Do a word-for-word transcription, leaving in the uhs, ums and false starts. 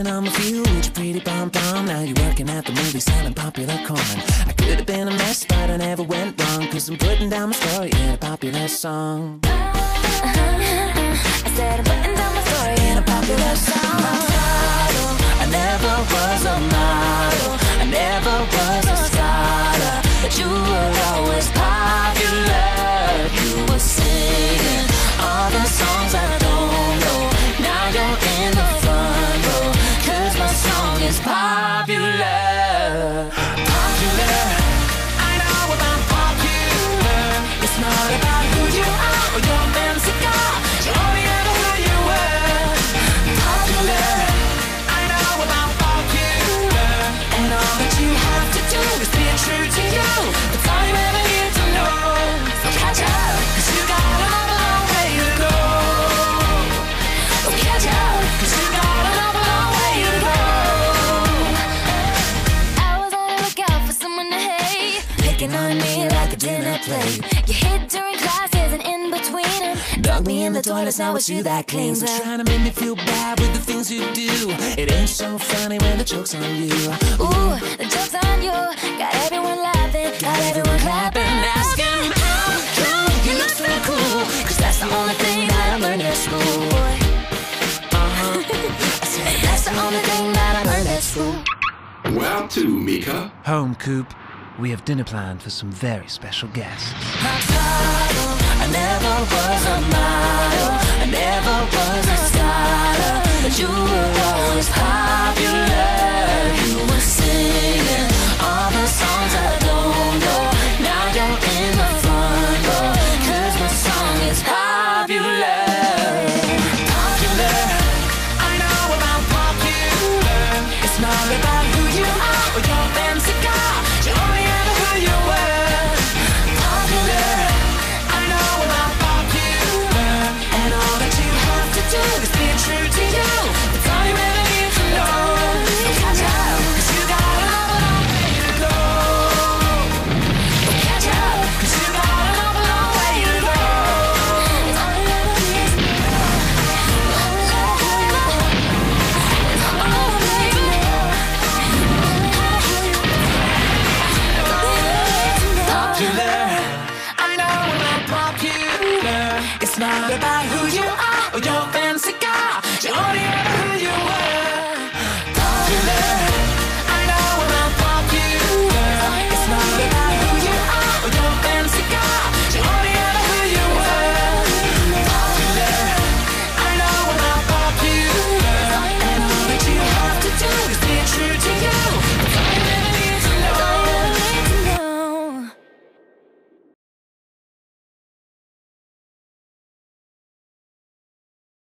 on with you with your pretty pom-pom. Now you're working at the movie selling popular corn. I could have been a mess, but I never went wrong, cause I'm putting down my story in a popular song. I said I'm putting down my story in a popular song. I never was a model, I never was a scholar, but you were always popular. You were singing all the songs I don't know. Now you're in the front row, cause my song is popular. Popular, I know about popular. It's not about who you are or your fancy car, you're only ever who you were. Popular, I know about popular. And all that you have to do is be true to you. That's all you ever need to know. So catch up, cause you got a long, long way to go. So catch up, cause you got a long, long way to go. I was on the lookout for someone to hate, Picking on me like a dinner plate. you hid during classes and in between them. Dug me in the toilets, now it's you that cleans up. Trying to make me feel bad with the things you do. It ain't so funny when the joke's on you. Ooh, the joke's on you. Got everyone laughing, got everyone clapping, asking how come you look so cool? Cause that's the only thing that I learned at school. Uh-huh. I said that's the only thing that I learned at school. Where to, Mika? Home, Coop. We have dinner planned for some very special guests. I never was a model, I never was a scholar, but you were always high.